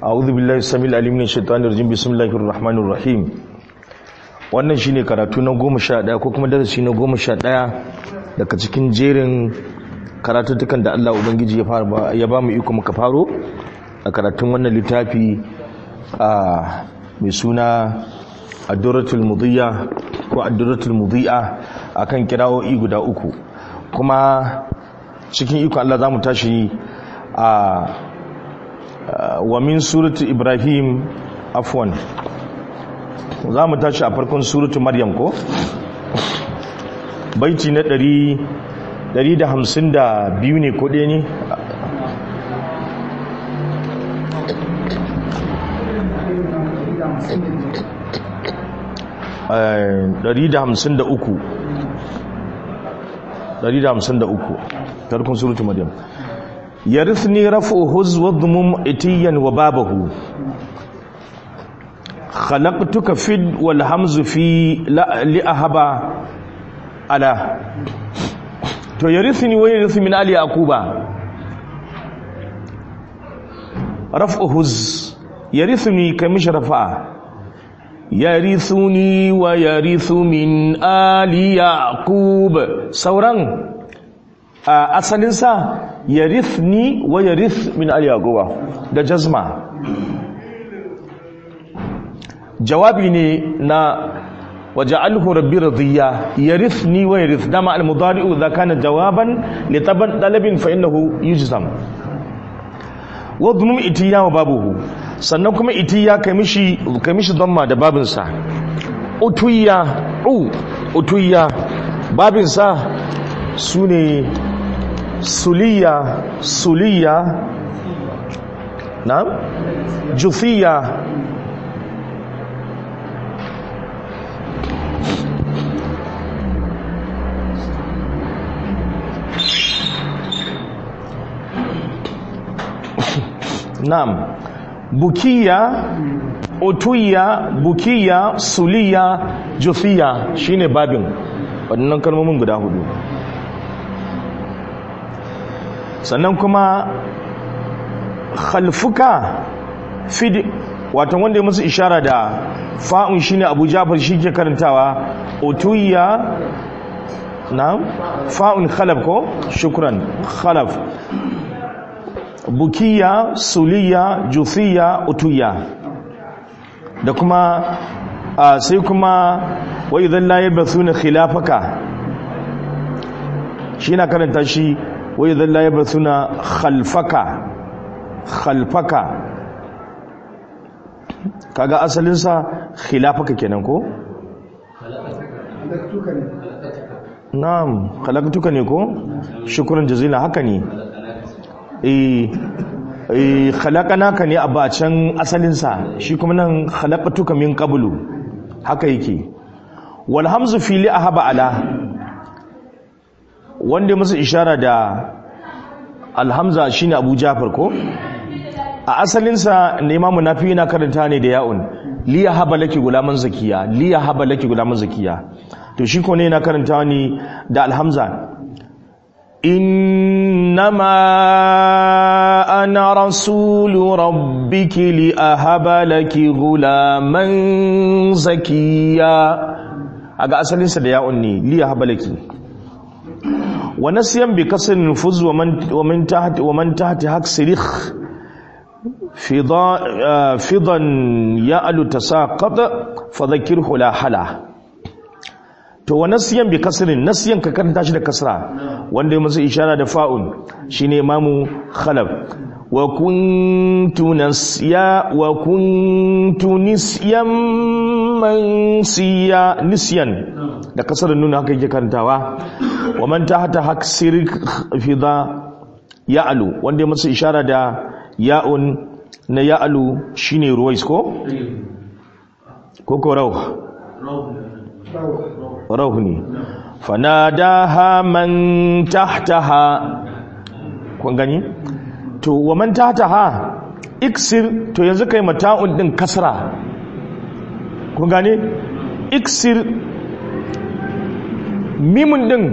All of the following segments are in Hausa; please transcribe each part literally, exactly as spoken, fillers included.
a'udhu billahi samil alim min shaitanir rajim bismillahir rahmanir rahim. Wannan shine karatu na goma sha ɗaya ko kuma darasi na goma sha ɗaya daga cikin jerin karatuttukan da Allah Ubangiji ya fara ya ba mu iko muka faro a karatun wannan littafi a mai suna Ad-Durratul Mudiyya ko Ad-Durratul Mudiyya akan kira'o'i guda uku. Kuma cikin iko Allah zamu tashi a wa min surati Ibrahim afwan zamu tashi a farkon suratu Maryam ko baiti na ɗari ɗari da hamsin da biyu ne ko ɗaya ne ɗari da hamsin da uku ɗari da hamsin da uku farkon suratu Maryam yarithni raf'uhu wadmum itiyan wa babahu khalaqtuka fid wal hamzu fi li ahaba ala to yarithni wa yarith min ali yaquba raf'uhu yarithni kamish rafa'a yarithuni wa yarithu min ali yaqub sauran asalinsa yarithni wa yarith min ali yaquba da jazma jawabi ne na waja'alhu rabbi radiya yarithni wa yarith dama al-mudari'u idha kana jawaban li taban talabin fa innahu yujzam wa dhunum itiya wa babuhu sannan kuma itiya kai mishi kai mishi dhamma da babin sa utuyya u utuyya babin sa sune suliya suliya na'am jufiya na'am bukiya utuyya bukiya suliya jufiya shine babin waɗannan kalmomin guda hudu sannan kuma khalfuka fid wato wanda ya musu ishara da fa'un shine Abu Ja'far shike karantawa utuyya na'am fa'un khalaf ko shukran khalaf bukiya suliya jufiya utuyya da kuma sai kuma wa idan la yabathuna khilafaka shi na karanta shi wa idan la yabathuna khalfaka khalfaka kaga asalin sa khilafaka kenan ko na'am khalaqtuka ne ko shukran jazila haka ne eh eh khalaqanaka ne a bacan asalin sa shi kuma nan khalaqtuka min qablu haka yake wal hamzu fi li ahaba ala wanda musu ishara da alhamza shine Abu Ja'far ko a asalin sa ne imamu nafi yana karanta ne da ya'un li yahaba laki gulaman zakiya li yahaba laki gulaman zakiya to shi ko ne yana karanta ne da alhamza innama ana rasulu rabbiki li ahaba laki gulaman zakiya aga asalin sa da ya'un ne li yahaba laki wa nasiyan bi kasr nufuz wa man wa man tahti wa man tahti haksirikh fida fidan ya'lu tasaqat fadhakkirhu la hala to wa nasiyan bi kasrin nasiyan ka karanta shi da kasra wanda musu ishara da fa'un shine imamu khalaf wa kuntu nasya wa kuntu nisyan mansiya nisyan da kasar nuna haka yake karantawa wa man tahta haksir fida ya'lu wanda musu ishara da ya'un na ya'lu shine ruwais ko ko ko raw raw ne fanadaha man tahtaha kun gani to wa man tahtaha iksir to yanzu kai mata'un din kasra kun gani iksir mimun din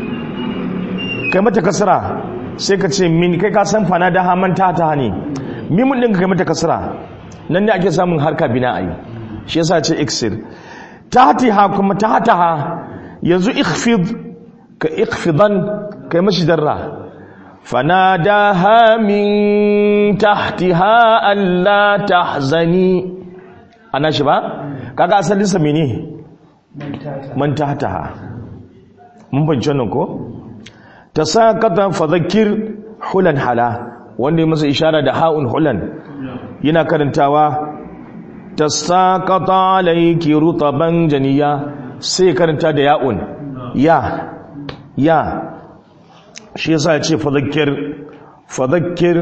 kai mata kasra sai ka ce min kai ka san fanadaha man tahtaha ne mimun din ka mata kasra nan ne ake samun harka bina'i shi yasa ce iksir tahtiha kuma tahtaha yanzu ikhfid ka ikhfidan kai mashi darra fanadaha min tahtiha alla tahzani ana shi ba kaga asalin sa mene man tahtaha mun bance nan ko tasaqata fadhakkir hulan hala wanda masa ishara da ha'un hulan yana karantawa tasaqata alayki rutaban janiya sai karanta da ya'un ya ya shi yasa ya ce fadhakkir fadhakkir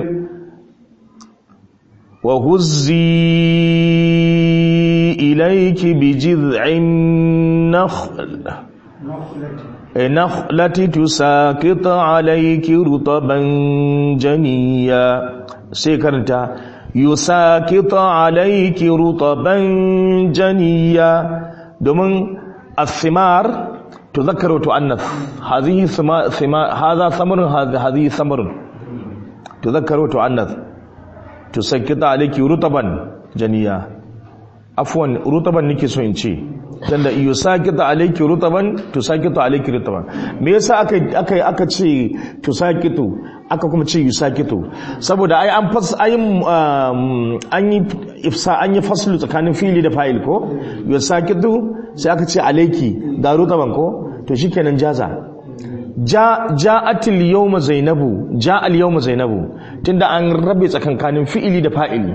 wa huzzi ilayki bijid'in nakhl nakhlati tusaqit alayki rutaban janiya sai karanta yusaqit alayki rutaban janiya domin الثمار تذكر وتؤنث هذه ثمار هذا ثمر هذه ثمر تذكر وتؤنث تسقط عليك رطبا جنيا عفوا رطبا nake so in ce tunda yusaqita alayki rutaban tusaqitu alayki rutaban me yasa aka aka aka ce tusaqitu aka kuma ce yusaqitu saboda ai an fas ai an yi ifsa an yi faslu tsakanin fili da fa'il ko yusaqitu sai aka ce alayki ga rutaban ko to shikenan jaza ja ja'atil yawma zainabu ja'al yawma zainabu tunda an rabe tsakankanin fi'ili da fa'ili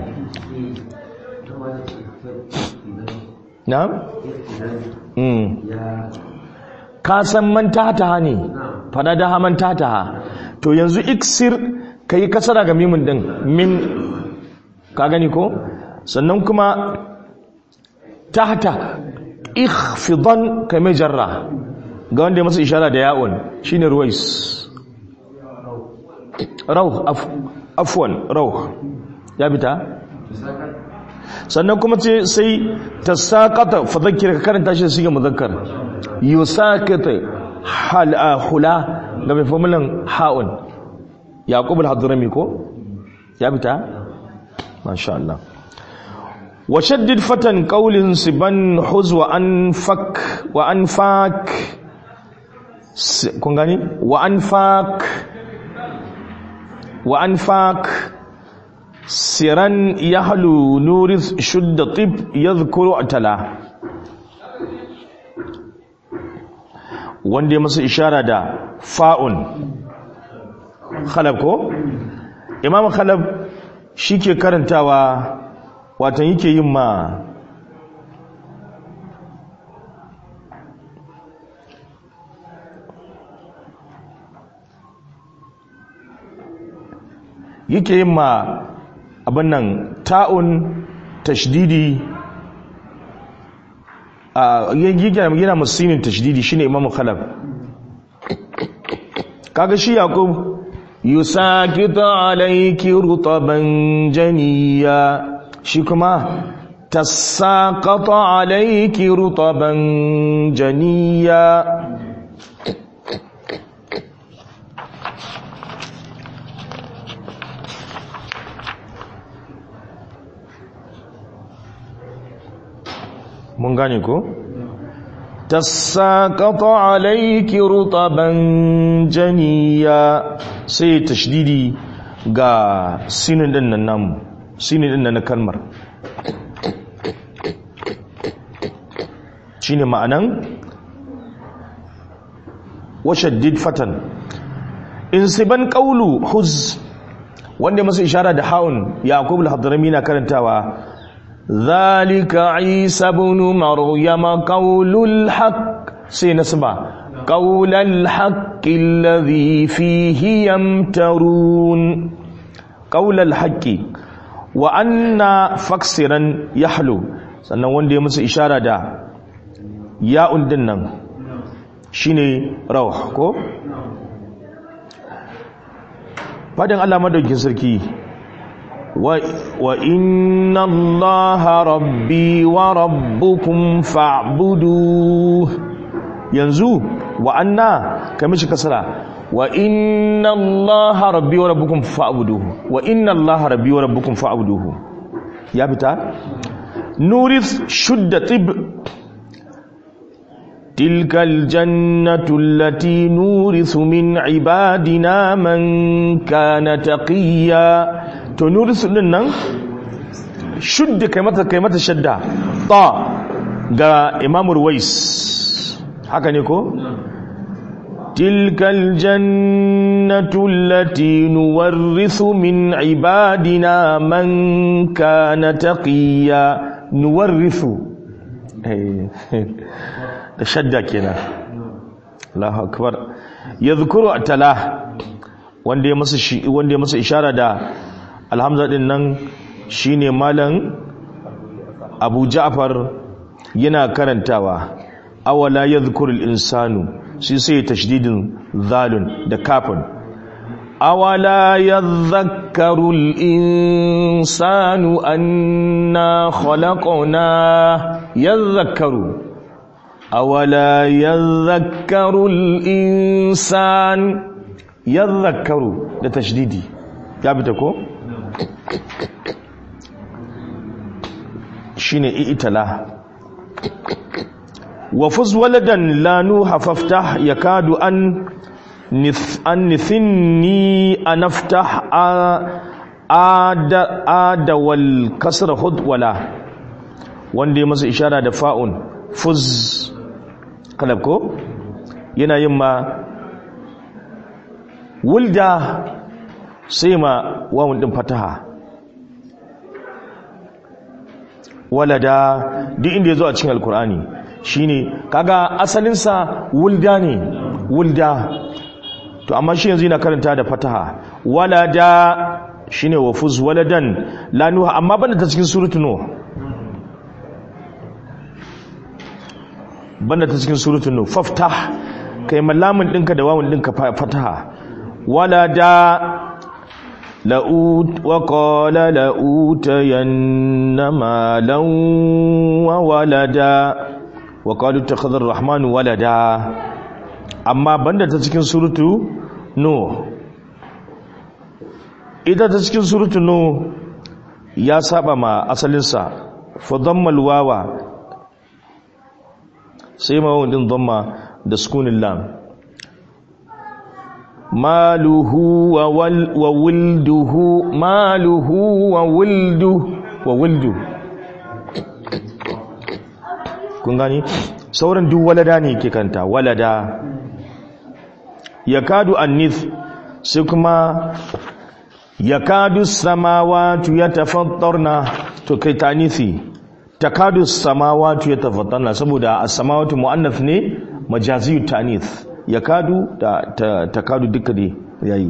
na'am mm ka san man tahtaha ne fada da man tahtaha to yanzu iksir kai kasara ga mimun din min ka gani ko sannan kuma tahta ikhfidan kai mai jarra ga wanda ya masa ishara da ya'un shine ruwais rauh afwan rauh ya bita sannan kuma ce sai tasaqata fadhakkir ka karanta shi siga muzakkar yusaqita hal hula ga mai formulan haun yaqub al-hadrami ko ya bita masha Allah wa shaddid fatan qawlin siban huz wa anfak wa anfak kun gani wa anfak wa anfak siran yahlu nuris shudda tib yadhkuru atala wanda ya masa ishara da fa'un khalab ko imam khalab shike karantawa watan yake yin ma yake yin ma abin nan ta'un tashdidi a yana musinin tashdidi shine imamu khalaf kaga shi yaqub yusaqitu alayki rutaban janiya shi kuma tasaqata alayki rutaban janiya mun gane ko tasaqata alayki rutaban janiya sai tashdidi ga sinin din nan namu sinin din nan na kalmar shine ma'anan washaddid fatan insiban qawlu huz wanda masa ishara da haun yaqub al-hadrami na karantawa ذلك عيسى بن مريم قول الحق سينسبة قول الحق الذي فيه يمترون قول الحق وأن فكسرا يحلو sannan wanda ya musu ishara da ya'un din nan shine rawh ko fadin Allah madaukin sarki وَإِنَّ اللَّهَ رَبِّي وَرَبُّكُمْ فَاعْبُدُوهُ yanzu wa anna kamishi kasara wa inna allaha rabbi wa rabbukum fa'buduhu wa inna allaha rabbi wa rabbukum fa'buduhu ya fita nuris shudda tib tilkal jannatu allati nurisu min ibadina man kana taqiya to nurisu din nan shudda kai mata kai mata shadda ta ga Imam Ruwais haka ne ko tilkal jannatu allati nuwarrisu min ibadina man kana taqiya nuwarrisu da shadda kenan Allahu akbar yadhkuru atala wanda ya masa shi wanda ya masa ishara da alhamza din nan shine malam Abu Ja'far yana karantawa awala yadhkuru al-insanu shi sai tashdidin zalun da kafin awala yadhakkaru al-insanu anna khalaqna yadhakkaru awala yadhakkaru al-insan yadhakkaru da tashdidi ya bita ko shine i'tala وفز ولدا لا نوح فافتح يكاد أن نث أن نثني أن أفتح آد آد والكسر خذ ولا وندي مس إشارة دفاع فز قلبكو ينا يما ولدا سيما واون دم فتحها ولدا دي إندي زو أتشين القرآني shine kaga asalinsa wulda ne wulda to amma shi yanzu yana karanta da fataha walada shine wafuz waladan la nuha amma banda ta cikin suratul nuh banda ta cikin suratul nuh faftah kai malamin dinka da wawun dinka fataha walada la'ut wa qala la'utayanna malan wa walada wa qalu takhadha ar-rahman walada amma banda ta cikin suratu no ita ta cikin suratu no ya saba ma asalin sa fa dhamma al-wawa sai ma wannan dhamma da sukunin lam maluhu wa wal wa wilduhu maluhu wa wildu wa wildu kun gani sauran duk walada ne ke kanta walada yakadu annith sai kuma yakadu samawati yatafattarna to kai tanisi takadu samawati yatafattarna saboda as-samawati muannath ne majaziyu tanith yakadu da ta, takadu duka dai yayi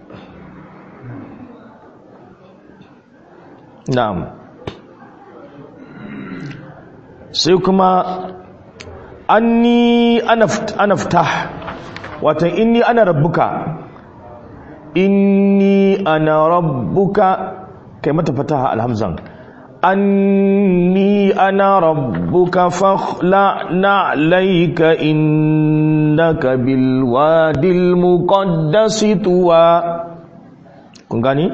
na'am sai kuma anni anaftah wato inni ana rabbuka inni ana rabbuka kai mata fataha alhamzan anni ana rabbuka fakhla'na alayka innaka bil wadil muqaddasi tuwa kun gani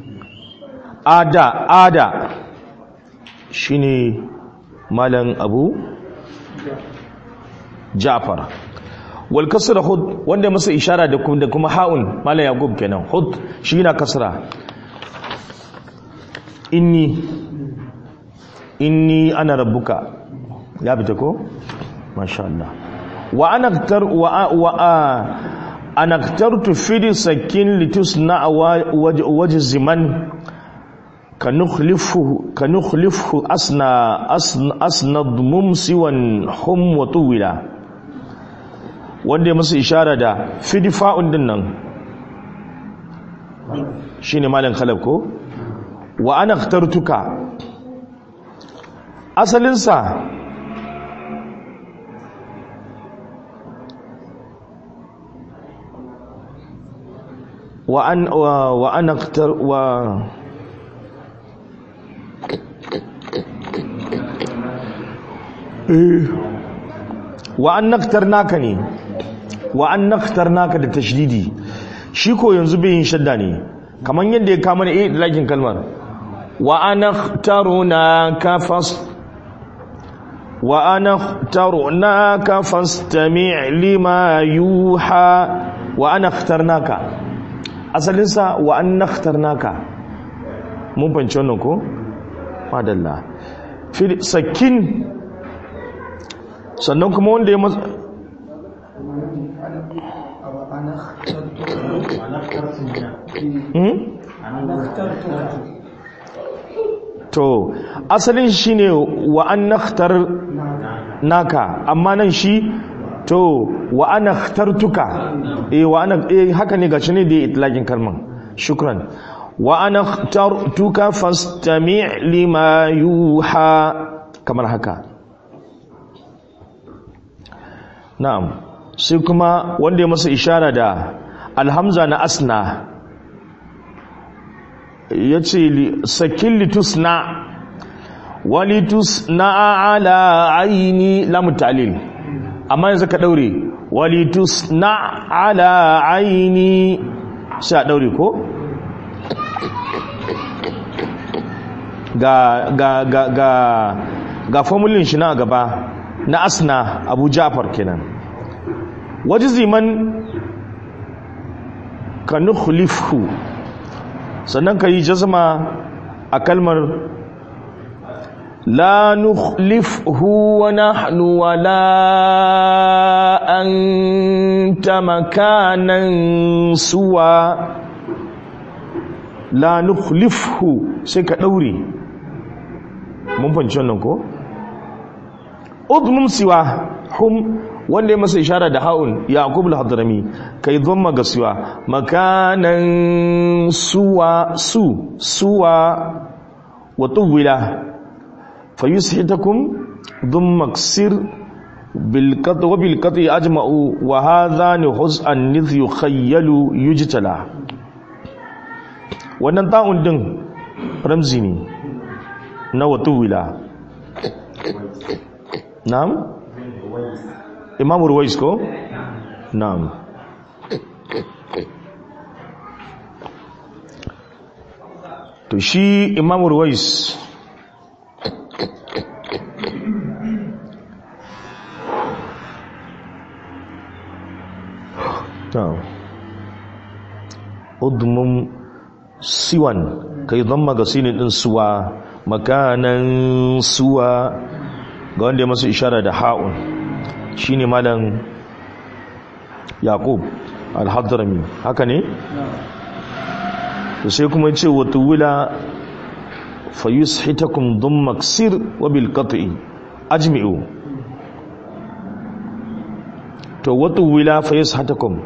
ada ada shine malam Abu Ja'far wal kasra hud wanda masa ishara da kuma da kuma haun malam Yaqub kenan hud shi na kasra inni inni ana rabbuka ya fita ko masha Allah wa ana aktar wa wa ana aktartu fi sakin litusna wajziman kanukhlifu kanukhlifu asna asna asnad mumsiwan hum wa tuwila wanda ya masa ishara da fidfa'un din nan shine malam khalab ko wa ana akhtartuka asalin sa wa an wa ana akhtar wa wa an naktarnaka ne wa an naktarnaka da tashdidi shi ko yanzu bai yin shadda ne kamar yadda ya kama da idlakin kalmar wa ana ikhtarunaka fas wa ana ikhtarunaka fastami' lima yuha wa ana ikhtarnaka asalin sa wa ana ikhtarnaka mun fahimci wannan ko madalla fil sakin sannan kuma wanda ya masa to asalin shi ne wa an nakhtar naka amma nan shi to wa an nakhtartuka eh wa ana eh haka ne gashi ne da itlaqin kalman shukran wa an nakhtartuka fastami' lima yuha kamar haka na'am sai kuma wanda ya masa ishara da alhamza na asna ya ce sakin litusna walitusna ala aini lamu ta'lil amma yanzu ka daure walitusna ala aini sai a daure ko ga ga ga ga ga formulin shi na gaba na asna abu ja'far kenan wajiziman ka nukhlifhu sannan ka yi jazma a kalmar la nukhlifhu wa nahnu wa la anta makanan suwa la nukhlifhu sai ka daure mun fahimci wannan ko udmum siwa hum wanda ya masa ishara da haun yaqub al-hadrami kai dhamma ga siwa makanan suwa su suwa wa tuwila fayushitakum dhamma ksir bil qat wa bil qat ajma'u wa hadha nuhuz an nidh yukhayyalu yujtala wannan ta'un din ramzi ne na wa tuwila na'am Imam Ruwais ko? Na'am. To shi Imam Ruwais Na'am. Udmum siwan kai dhamma ga sinin din suwa makanan suwa ga wanda ya masa ishara da ha'un shine malam yaqub al-hadrami haka ne to sai kuma yace wa tuwila fayushitakum dhamma ksir wa bil qat'i ajmi'u to wa tuwila fayushitakum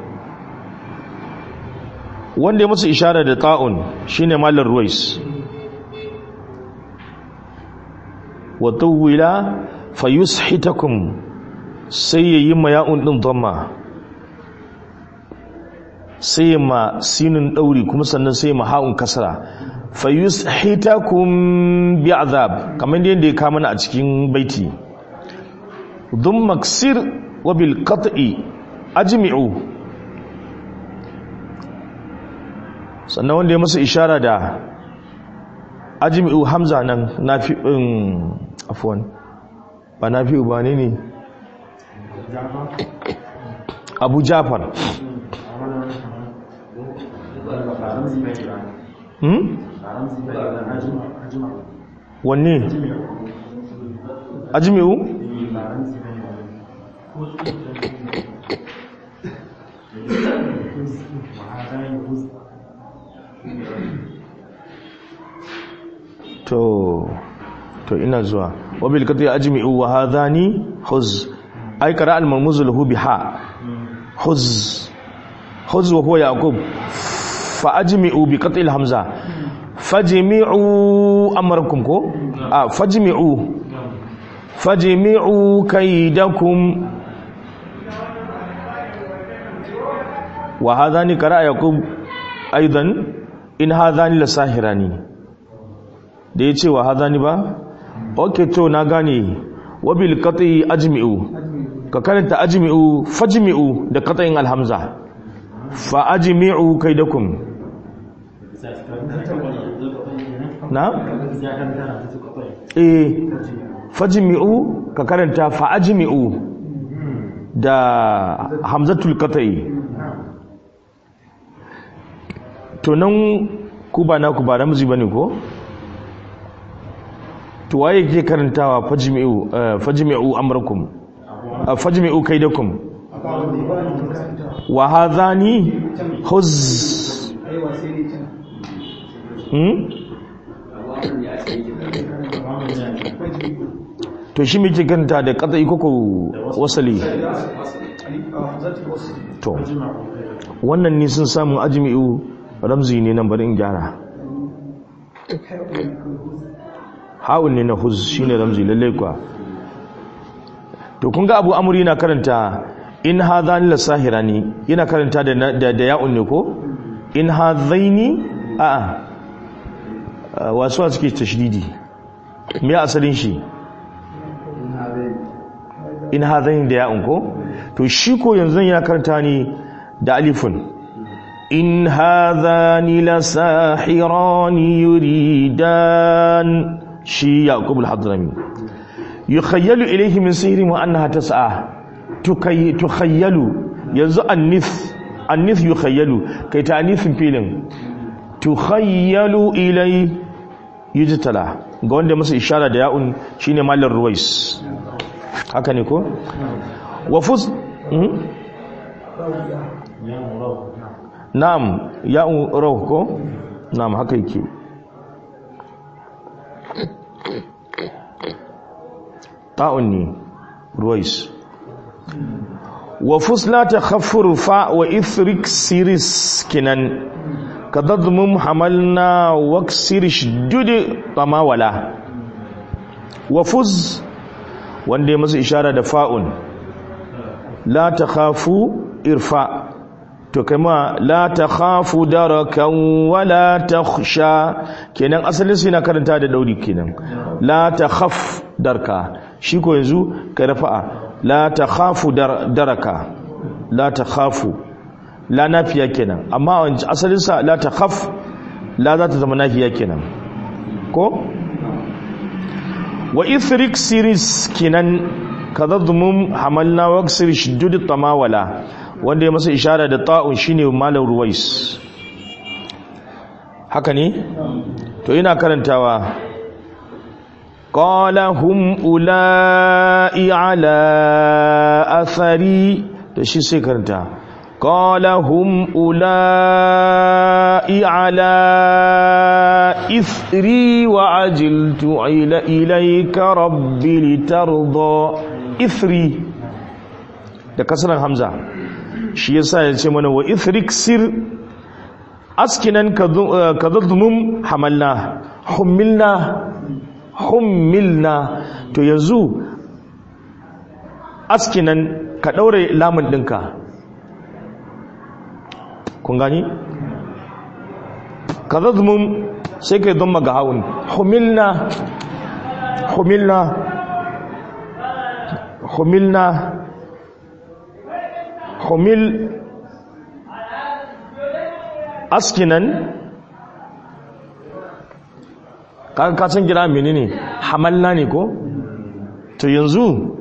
wanda ya musu ishara da ta'un shine malam ruwais wa tuwila fayushitakum sai ya yi ma ya'un ɗin dhamma sai ya ma sinin ɗauri kuma sannan sai ya ma ha'un kasara fayus hitakun bi azab kamar yadda ya kama a cikin baiti dhamma ksir wa bil qat'i ajmi'u sannan wanda ya masa ishara da ajmi'u hamza nan nafi'in afwan ba nafi'u ba ne ne Abu Jafar hmm? wanne? Ajmi'u? to to ina zuwa wabil kati ajmi'u wa hadhani huz ay qara al mamuz lahu biha huz huz wa huwa yaqub fa ajmi'u bi qati al hamza fajmi'u amrakum ko ah fajmi'u fajmi'u kaydakum wa hadhani qara yaqub aidan in hadhani lasahirani da yace wa hadhani ba okay to na gane wabil qati ajmi'u ka karanta ajmi'u fajmi'u da qat'in alhamza fa ajmi'u kaidakum na eh fajmi'u ka karanta fa ajmi'u da hamzatul qat'i to nan ku ba na ku ba ramzi bane ko to waye ke karantawa fajmi'u fajmi'u amrakum fajmi'u kaidakum wa hadhani huz hmm to shi muke karanta da qat'i koko wasali to wannan ne sun samu ajmi'u ramzi ne nan bari in gyara hawun ne na huz shine ramzi lalle kwa to kun ga abu amuri na karanta in hadhani la sahirani yana karanta da da, da ya'un ne ko in hadhaini a a wasu suke tashdidi me asalin shi in hadhaini da ya'un ko to shi ko yanzu yana karanta ne da alifun in hadhani la sahirani yuridan shi yaqub al-hadrami yukhayyalu ilayhi min sihrihim wa annaha tas'a tukay tukhayyalu yanzu annith annith yukhayyalu kai ta anithin filin tukhayyalu ilay yujtala ga wanda masa ishara da ya'un shine mallar ruwais haka ne ko wa fuz na'am ya'un raw ko na'am haka yake ta'un ne ruwais wa fusla ta khaffur fa wa ithrik siris kinan kadadmum hamalna wa ksir shdud tamawala wa fuz wanda ya masa ishara da fa'un la takhafu irfa to kama la takhafu darakan wala takhsha kenan asalin sai na karanta da dauri kenan la takhaf darka shi ko yanzu kai rafa'a la takhafu daraka la takhafu la nafiya kenan amma asalin sa la takhaf la za ta zama nafiya kenan ko wa ithrik siris kenan kadadmum hamalna wa ksir shuddud tamawala wanda ya masa ishara da ta'un shine malam ruwais haka ne to ina karantawa qala hum ulai ala athari to shi sai karanta qala hum ulai ala ithri wa ajiltu ila ilayka rabbi litarda ithri da kasran hamza shi yasa ya ce mana wa ithrik sir askinan kadhumum hamalna humilna humilna to yanzu askinan ka daure lamun dinka kun gani kadhumum sai kai dhamma ga haun humilna humilna humilna humil askinan kaga ka san gida menene hamalna ne ko to yanzu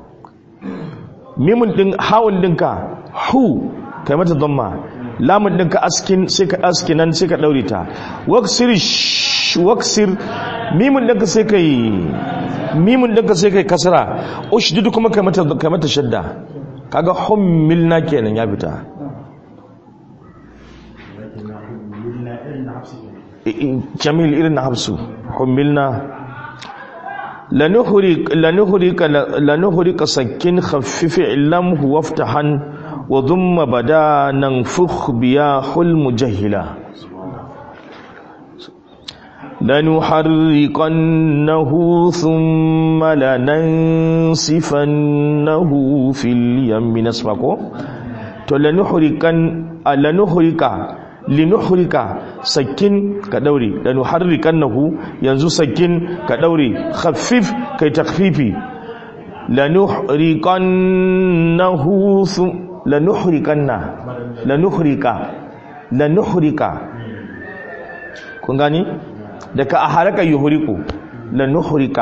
mimun din hawun dinka hu kai mata dhamma lamun dinka askin sai ka askinan sai ka daure ta waksir waksir mimun dinka sai kai mimun dinka sai kai kasra ushdid kuma kai mata kai mata shadda kaga hummilna kenan ya fita jamil irin na hafsu hummilna lanuhrik lanuhrika lanuhrika sakin khaffif illamhu waftahan wa dhumma badanan fukh biya hul mujahila lanuharriqannahu thumma lanansifannahu fil yammi nasfako to lanuhrikan lanuhrika linuhrika sakin ka daure lanuharriqannahu yanzu sakin ka daure khaffif kai takfifi lanuhriqannahu lanuhriqanna lanuhriqa lanuhriqa kun gani daga aharaka yuhriqu lanuhriqa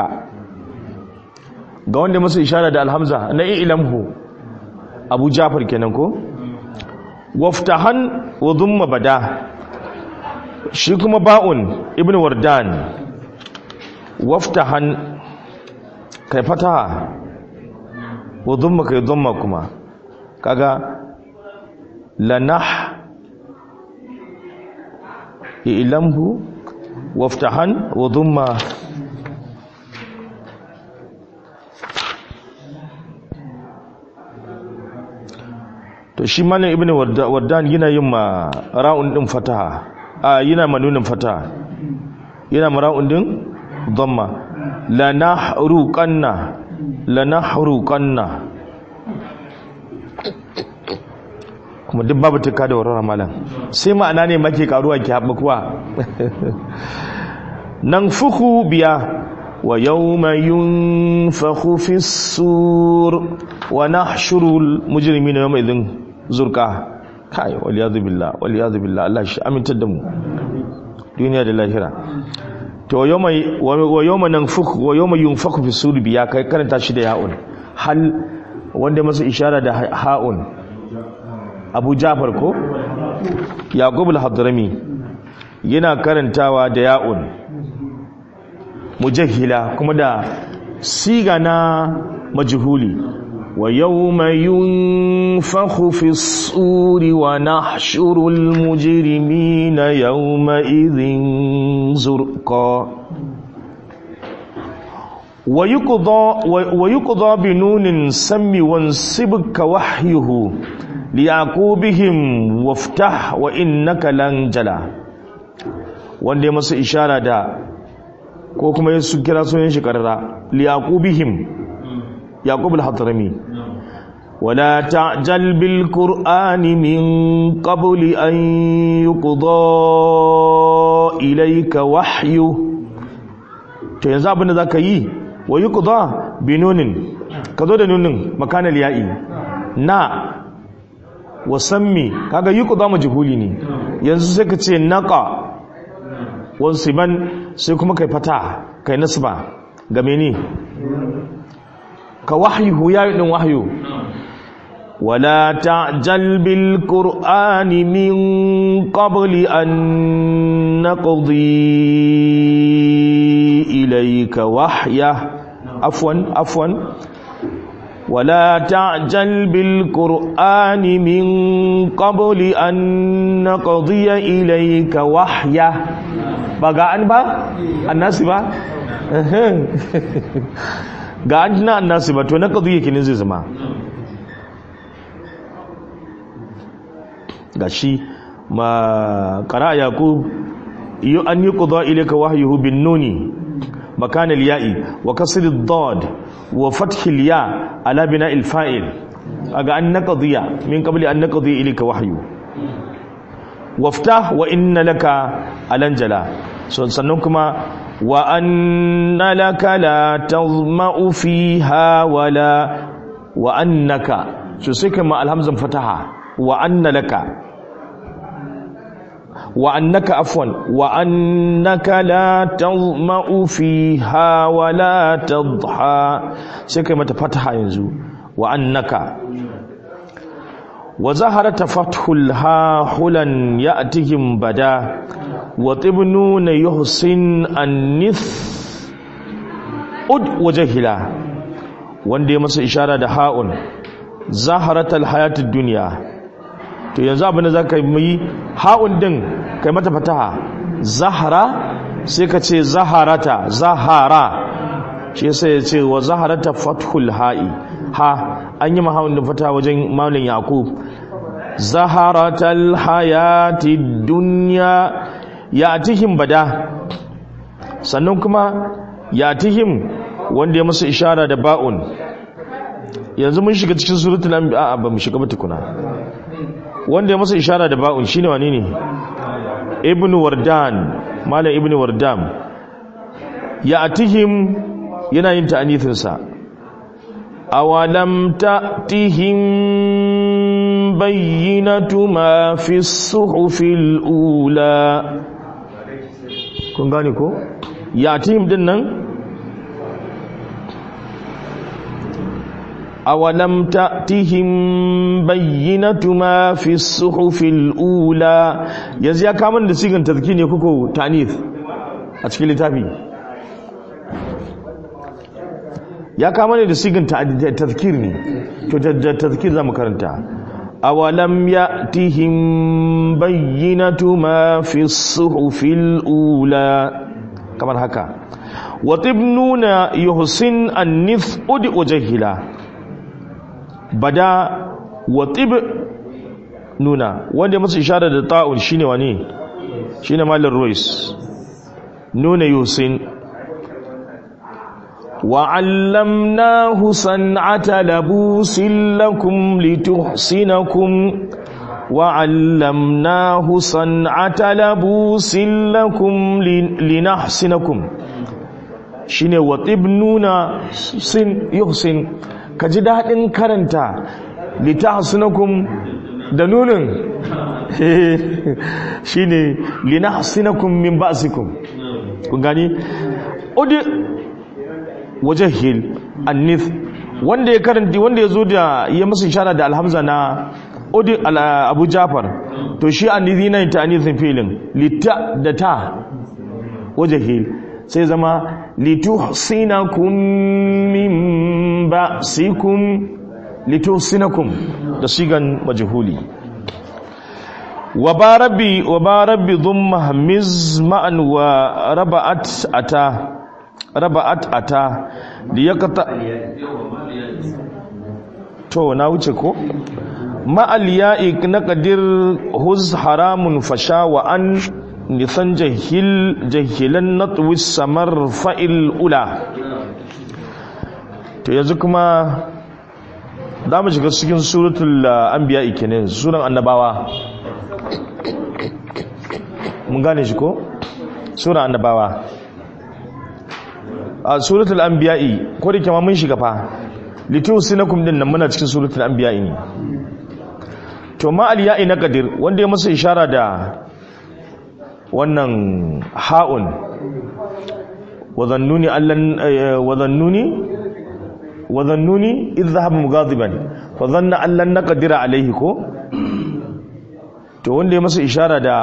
ga wanda masa ishara da alhamza na ilamhu Abu Ja'far kenan ko waftahan wa dhumma bada shi kuma ba'un ibn Wardan waftahan kai fataha wa dhumma kai dhumma kuma kaga lanah ilamhu waftahan wa dhumma to shi malam ibnu Wardan yana yin ma ra'un din fataha a yana manunin fataha yana ma ra'un din dhamma lanahruqanna lanahruqanna kuma duk babu tuka da warwara malam sai ma'ana ne make karuwa ki haɓa kuwa nan fuku biya wa yawma yunfakhu fis sur wa nahshurul mujrimina yawma idhin zurqa kai waliyadu billah waliyadu billah Allah shi amintar da mu duniya da lahira to yawma wa yawma nanfukhu wa yawma yunfakhu fis sur biya kai karanta shi da ya'un hal wanda masa ishara da ha'un Abu Ja'far ko Yaqub al-Hadrami yana karantawa da ya'un mujahhila kuma da siga na majhuli wa yawma yunfakhu fis suri wa nahshurul mujrimina yawma idhin zurqa wa yuqda wa yuqda bi nunin sammi wansibka wahyuhu liyaqubihim waftah wa innaka lan jala wanda ya masa ishara da ko kuma ya su kira sunan shi karara liyaqubihim yaqub al-hadrami wala ta'jal bil qur'ani min qabli an yuqda ilayka wahyu to yanzu abin da zaka yi wa yuqda bi nunin kazo da nunin makanal ya'i na wasammi kaga yuqda majhuli ne yanzu sai ka ce naqa wansiban sai kuma kai fata kai nasba game ne ka wahyu ya din wahyu wala ta'jal bil qur'ani min qabli an naqdi ilayka wahya afwan afwan ولا تعجل بالقرآن من قبل أن نقضي إليك وحيه بقى أن با الناس با ga an na annasu ba to na kazu yake ne zai zama gashi ma qara yaqub yu an yuqda ilayka wahyuhu bin nuni makan al ya'i wa kasr al dad wa fath al ya ala bina al fa'il aga an naqdiya min qabli an naqdi ilayka wahyu waftah wa inna laka alanjala so sannan kuma wa anna laka la tazma'u fiha wala wa annaka so sai kuma alhamzan fataha wa anna laka wa annaka afwan wa annaka la tazma'u fiha wala tadha sai kai mata fataha yanzu wa annaka wa zaharata fathul ha hulan ya'tihim bada wa tibnuna yuhsin an-nith ud wajhila wanda ya masa ishara da ha'un zaharatal hayatid dunya to yanzu abin da zaka yi ha'un din kai mata fataha zahara sai ka ce zaharata zahara shi sai ya ce wa zaharata fathul ha'i ha an yi mahawun da fata wajen maulin yaqub zaharatal hayatid dunya yatihim bada sannan kuma yatihim wanda ya musu ishara da ba'un yanzu mun shiga cikin suratul anbiya ba mu shiga ba tukuna wanda ya musu ishara da ba'un shine wane ne ibn wardan malam ibn wardan yatihim yana yin ta'anithin sa awalam ta'tihim bayyinatu ma fi suhufil ula. Kun gane ko? Yatihim din nan awalam ta'tihim bayyinatu ma fi suhufil ula. Yanzu ya kama da sigan tazkir ne kuko ta'nith a cikin littafi? Ya kama da sigan tazkir ne. To tazkir zamu karanta. awalam ya'tihim bayyinatu ma fi suhufil ula, kamar haka. Wa tibnuna yuhsin an-nith udi wajhila. Bada wa tib nuna wanda masu ishara da ta'un shine wani shine malar Royce. Nuna yusin wa 'allamnahu san'ata labusin lakum lituhsinakum wa 'allamnahu san'ata labusin lakum linahsinakum shine wa tib nuna sin yuhsin. Ka ji daɗin karanta litahsinakum da nunin shi ne linahsinakum min ba'sikum. Kun gani? Udi wajahil annith wanda ya karanti wanda ya zo da ya masa ishara da alhamza na udi Abu Jafar, to shi annithi na ta annithin filin lita da ta wajahil sai zama lituhsinakum min ba'sikum lituhsinakum da sigan majhuli. wa barabi wa barabi dhamma hamiz ma'an wa raba'at ata raba'at ata liyaqta to na wuce ko ma'al ya'i naqdir huz haramun fasha wa an nisan jahil jahilan natwis samar fa'il ula. To yanzu kuma za mu shiga cikin suratul anbiya kenan, suran annabawa. Mun gane shi ko? Suran annabawa. A suratul anbiya ko da kuma mun shiga fa litusinakum din nan muna cikin suratul anbiya ne. To ma al ya'i na qadir wanda ya masa ishara da wannan ha'un wadhannuni allan wadhannuni wadhannuni idh dhahaba mughadiban fa dhanna allan naqdira alayhi ko, to wanda ya masa ishara da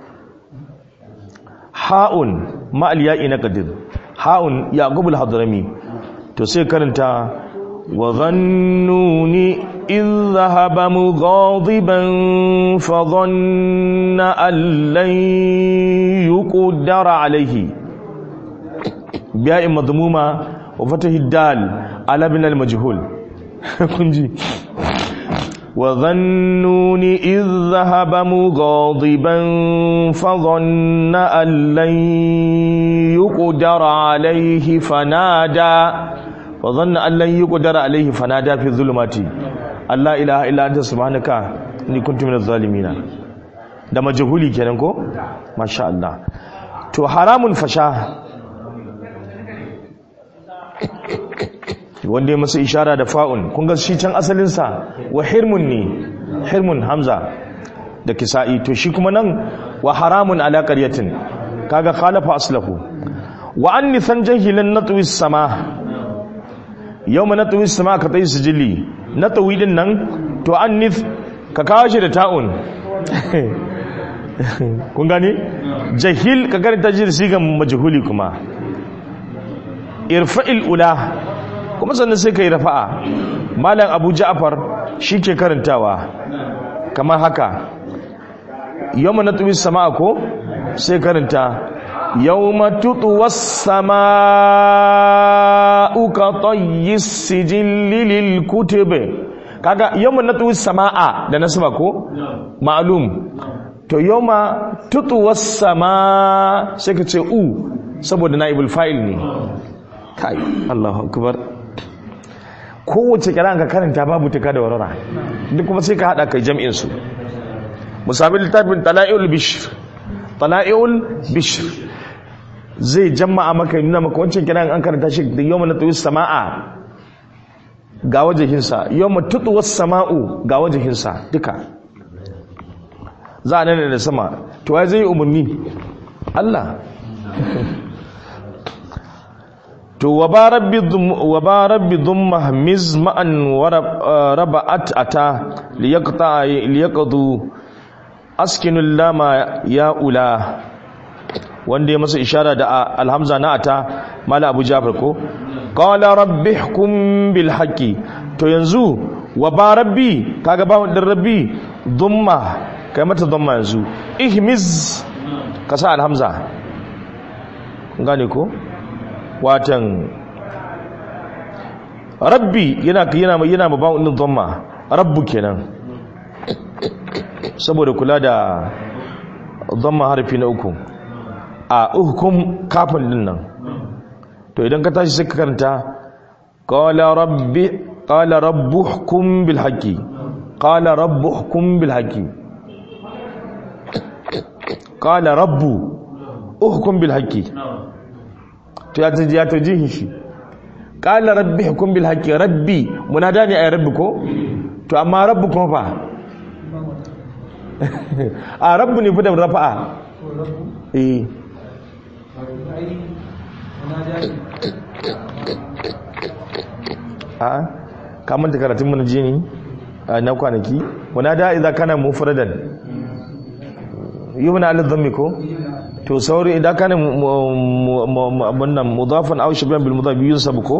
ha'un ma al ya'i na qadir ha'un yaqub al hadrami, to sai karanta wadhannuni idh dhahaba mughadiban fa dhanna allan yuqdara alayhi bi'a'in madmuma wa fatahi dal ala bin al majhul. kunji wadhannuni idh dhahaba mughadiban fa dhanna allan yuqdara alayhi fanada fa dhanna allan yuqdara alayhi fanada fi dhulumati alla ilaha illa anta subhanaka inni kuntu minaz zalimin. Da majhuli kenan ko, masha Allah. To haramun fasha wanda ya masa ishara da fa'un, kun ga shi can asalin sa wa hirmun ne, hirmun hamza da kisa'i, to shi kuma nan wa haramun ala qaryatin kaga khalafa aslahu. Wa anni san jahilan natwi sama yawma natwi sama ka tayi sijili natwi din nan, to anni ka kawo shi da ta'un kun gane jahil ka karanta shi da sigan majhuli kuma irfa'il ula kuma sannan sai kai rafa'a. Malam Abu Ja'far shi ke karantawa kamar haka yawma natwi sama ko sai karanta yawma tutwas samaa'u ka tayyis sijilli lil kutub. Kaga yawma natwi samaa da nasba ko ma'lum, to yawma tutwas sama sai ka ce u saboda naibul fa'il ne. Kai Allahu akbar. Kowace kiran ka karanta babu tuka da warara, duk kuma sai ka hada kai jami'in su. Musabil littafin tala'iul bishr tala'iul bishr zai jama'a maka nuna maka wancan kiran an karanta shi da yawma natwi samaa ga wajahinsa, yawma tutwas sama'u ga wajahinsa duka za a nan da sama. To wai zai umarni Allah. To wa ba rabbi wa ba rabbi dhumma mizma'an wa raba'at ata liyaqta liyaqdu askinul lama ya ula, wanda ya masa ishara da alhamza na ata mala Abu Jafar ko qala rabbi hukum bil haqqi. To yanzu wa ba rabbi kaga ba wadin rabbi dhumma kai mata dhamma yanzu ihmiz kasa alhamza gane ko watan rabbi yana yana yana ba wadin dhamma rabbu kenan saboda kula da dhamma harfi na uku a hukum kafin din nan. To idan ka tashi sai ka karanta qala rabbi qala rabbuhkum bil haqqi qala rabbuhkum bil haqqi qala rabbu uhkum bil haqqi. To ya taji ya taji shi qala rabbuhkum bil haqqi, rabbi munada ne ay rabbi ko, to amma rabbu kuma fa a rabbu ne fa da rafa'a eh a kamar da karatun mana jini na kwanaki wana da idan kana mufradan yubna ala dhammi ko, to sauri idan kana wannan mudafan aw shabihan bil mudaf yusab ko,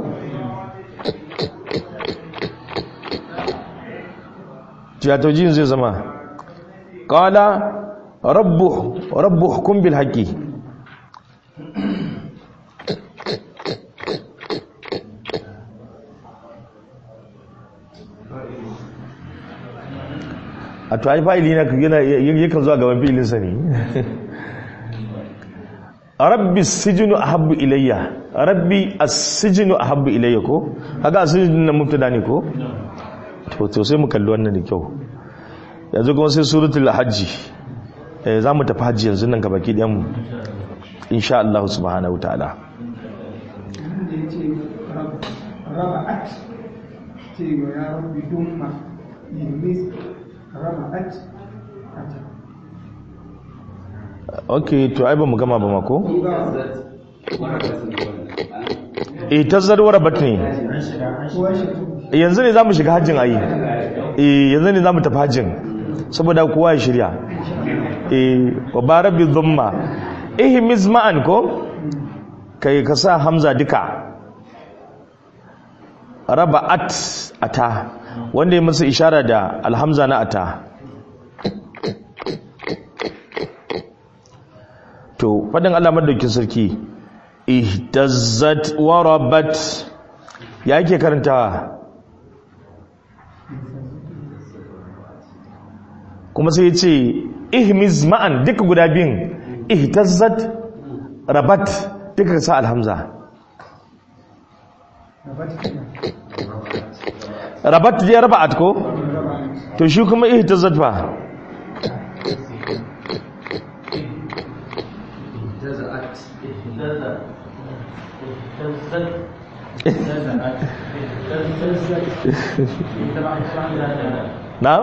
ya tawjin zai zama qala rabbu rabbuhkum bil haqqi. A to ai fa'ili yana yakan zuwa gaban fi'ilinsa ne. Rabbi as-sijnu ahabbu ilayya, rabbi as-sijnu ahabbu ilayya ko, kaga as-sijnu nan mubtada ne ko, to to sai mu kalli wannan da kyau. Yanzu kuma sai suratul hajji, eh zamu tafi hajji yanzu nan gaba ki ɗayan mu insha Allah subhanahu wa ta'ala. Raba'at ce ya rabbi dumma yimis raba'at. Ok, to ai ba mu gama ba mako? Eh tazzar warabat ne. Yanzu ne zamu shiga hajjin ayi. Eh yanzu ne zamu tafi hajjin. Saboda kowa ya shirya. Eh wa barabi dhumma. Eh mizma'an ko? Kai ka sa hamza duka. Raba'at ata, wanda ya masa ishara da alhamza na ata. To fadin Allah madaukin sarki ihtazzat wa rabat, ya yake karantawa kuma sai yace ihmiz ma'an, duka guda biyun ihtazzat rabat duka sa alhamza. Rabat ya raba'at ko, to shi kuma ihtazzat fa na'am,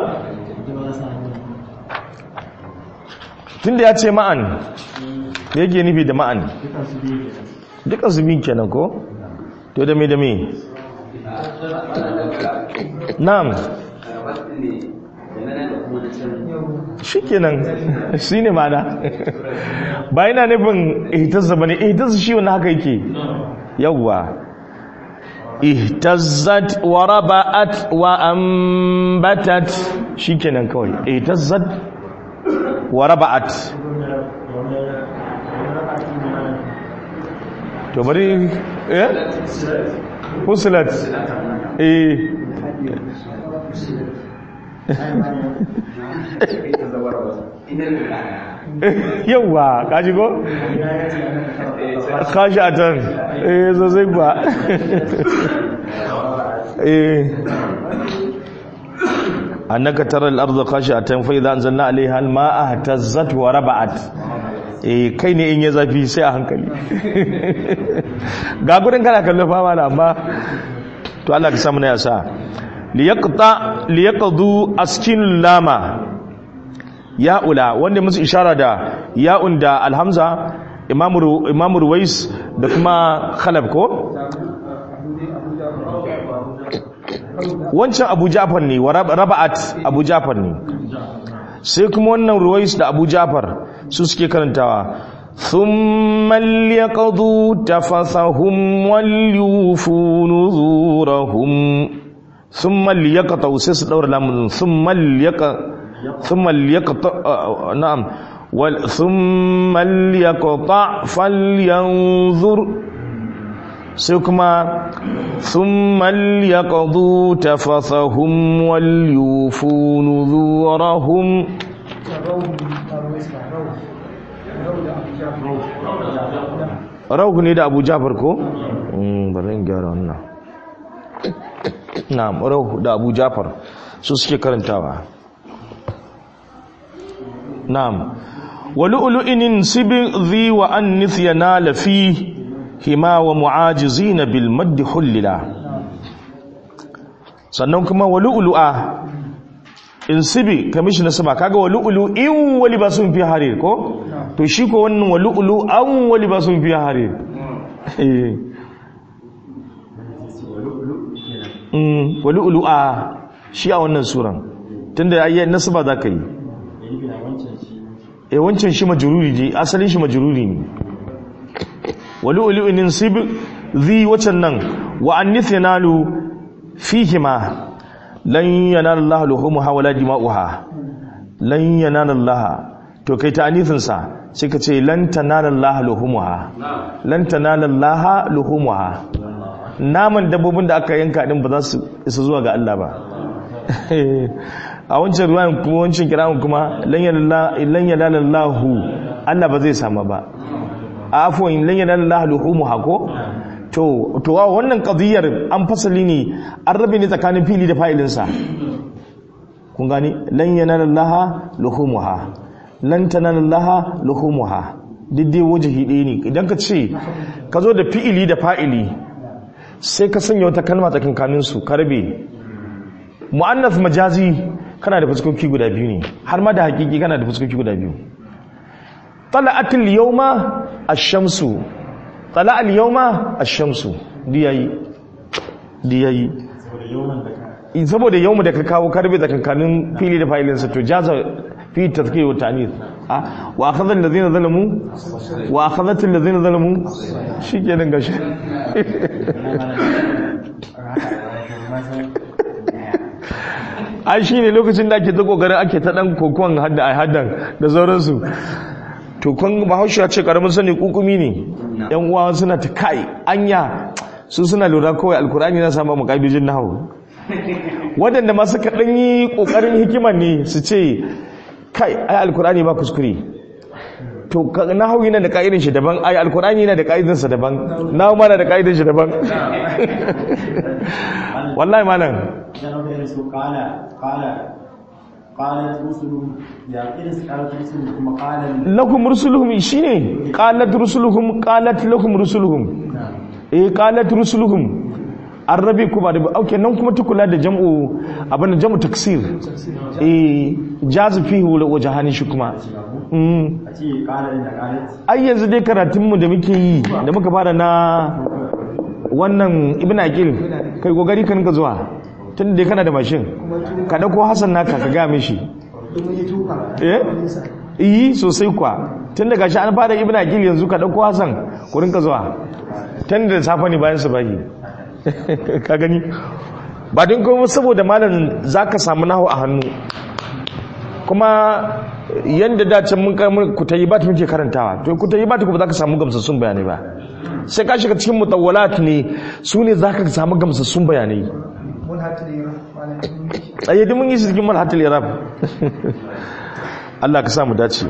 tunda ya ce ma'an me yake nufi da ma'an? duka su bin kenan ko, to da me da me na'am shi kenan shi ne mana ba yana nufin ihtazza ba ne, ihtazza shi wani haka yake yawwa ihtazzat wa raba'at wa ambatat shi kenan kawai ihtazzat wa raba'at. to bari eh fusilat eh yawwa kaji ko kashi a can eh sosai ba eh annaka tara al-ardha khashi'atan fa idha anzalna 'alayha al-ma'a ihtazzat wa raba'at. eh kai ne in ya zafi sai a hankali ga gudun kana kallon fama da amma to Allah ka samu na yasa liyaqta liyaqdu askinul lama ya'ula wanda musu ishara da ya'un da alhamza imamu imamu ruwais da kuma khalab ko wancan abu ja'far ne wa raba'at abu ja'far ne sai kuma wannan ruwais da abu ja'far su suke karantawa thumma liyaqdu tafathahum walyufu nuzurahum thumma liyaqtu sai su daura lamun thumma liyaqtu thumma liyaqtu na'am wal thumma liyaqta falyanzur sai kuma thumma liyaqdu tafathahum walyufu nuzurahum rauhu ne da abu jafar ko? bari in gyara wannan na'am rauhu da abu jafar su suke karantawa na'am walu'lu'inin sibghi wa annith yanala fi hima wa mu'ajizina bil madd hullila sannan kuma walu'lu'a in sibi kamishi na saba kaga walu'lu in wali basun fi harir ko to shi ko wannan walu'lu an wali basun fi harir eh mm walu'lu'a shi a wannan suran tunda ayyan nasaba zaka yi eh wancan shi majruri ne asalin shi majruri ne walu'lu in sib zi wacan nan wa annithnalu fihima lan yanala Allah luhumuha wala dima'uha lan yanala Allah to kai ta'anifin sa sai ka ce lan tanala Allah luhumuha lan tanala Allah luhumuha naman dabbobin da aka yanka din ba za su isa zuwa ga Allah ba a wancan ruwan kuma wancan kiramin kuma lan yanala lan yanala Allah Allah ba zai samu ba afwan lan yanala Allah luhumuha ko to to wannan qadiyar an fasali ne an rabe ne tsakanin fili da fa'ilinsa kun gani lan yanalallaha luhumuha lan tanalallaha luhumuha diddai wajihi ɗaya ne idan ka ce ka zo da fi'ili da fa'ili sai ka sanya wata kalma tsakankanin su ka rabe mu'annas majazi kana da fuskoki guda biyu ne har ma da hakiki kana da fuskoki guda biyu tala'atul yawma ash-shamsu طلع اليوم الشمس diyayi diyayi saboda yawmu da ka kawo karbe tsakankanin fili da fa'ilin sa to jaza fi tazkiyah wa ta'nith ah wa akhadha alladhina zalamu wa akhadhat alladhina zalamu shikenan gashi ai shine lokacin da ake ta kokarin ake ta dan kokon hadda ai haddan da sauransu to kun bahaushe ya ce karamin sani kukumi ne yan uwa suna ta kai anya su suna lura kawai alkur'ani na samu muqabilin nahwu wadanda ma suka dan yi kokarin hikima ne su ce kai ai alkur'ani ba kuskure to nahwu yana da kaidin shi daban ai alkur'ani yana da kaidin sa daban nahwu ma na da kaidin shi daban wallahi malam قالت رسلهم يا قيس قالت رسلهم قال لكم رسلهم شيء قالت رسلهم قالت لكم رسلهم eh qalat rusuluhum arabi kuma da okay nan kuma tukula da jam'u abin jam'u taksir eh jaz fihi wa jahani shi kuma mm a ce qala inda qalat ai yanzu dai karatun mu da muke yi da muka fara na wannan ibnu aqil kai gogari kan ka zuwa tun da kana da mashin ka dauko Hassan naka ka ga mishi eh yi sosai kwa tun da gashi an fara ibnu aqil yanzu ka dauko Hassan ku rinka zuwa tun da safa ne bayan subahi ka gani ba din kuma saboda malam zaka samu nahu a hannu kuma yanda da can mun ku tayi ba ta muke karantawa to ku tayi ba ta kuma zaka samu gamsassun bayanai ba sai ka shiga cikin mutawwalat ne su ne zaka samu gamsassun bayanai ayi duk mun yi cikin malhatul irab Allah ka sa mu dace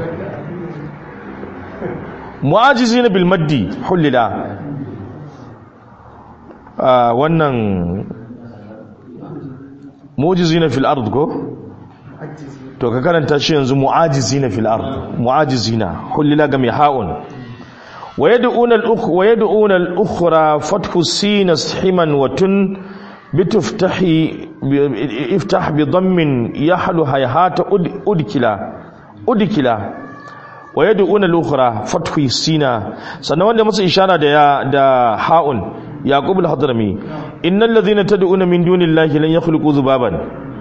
mu'ajizina bil maddi hulila wannan mu'ajizina fil ard ko to ka karanta shi yanzu mu'ajizina fil ard mu'ajizina hulila ga mai ha'un wa yad'una al ukh wa yad'una al ukhra fathu sin himan wa tun bituftahi iftah bi dhammin yahlu hayhata udkila udkila wa yad'una al-ukhra fathu sina. Sannan wanda masa ishara da ya da ha'un yaqub al-hadrami innal ladhina tad'una min dunillahi lan yakhluqu dhubaban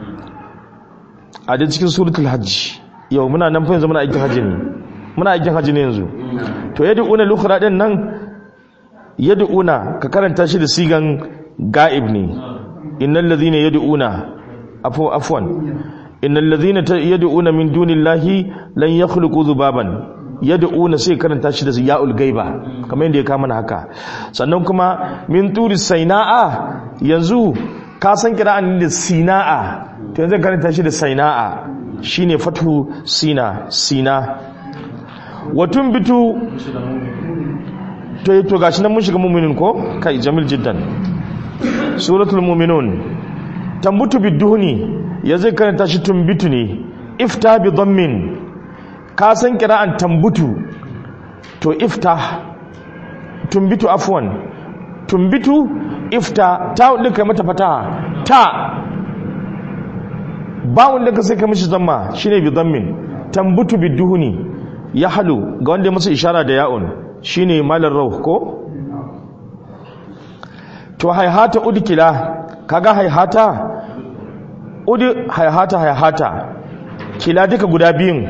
a da cikin suratul hajj. Yau muna nan fa yanzu muna aikin hajji ne muna aikin hajji ne yanzu. To yad'una al-ukhra din nan yad'una ka karanta shi da sigan ga'ib ne. innal ladhina yad'una afu afwan innal ladhina yad'una min dunillahi lan yakhluqu dhubaban. Yad'una sai karanta shi da ya'ul gaiba kamar yadda ya kama na haka. Sannan kuma min turi saina'a yanzu ka san kira'an da sina'a to yanzu karanta shi da saina'a shine fathu sina sina. Watun bitu to to gashi nan mun shiga mu'minin ko kai jamil jiddan suratul mu'minun tambutu biduhni yanzu karanta shi tumbitu ne ifta bi dhammin ka san kira'an tambutu to ifta tumbitu afwan tumbitu ifta ta din kai mata fata ta bawun da ka sai ka mishi zamma shine bi dhammin tambutu biduhni ya halu ga wanda ya masa ishara da ya'un shine malar rauh ko. To haihata udkila kaga haihata udi haihata haihata kila duka guda biyun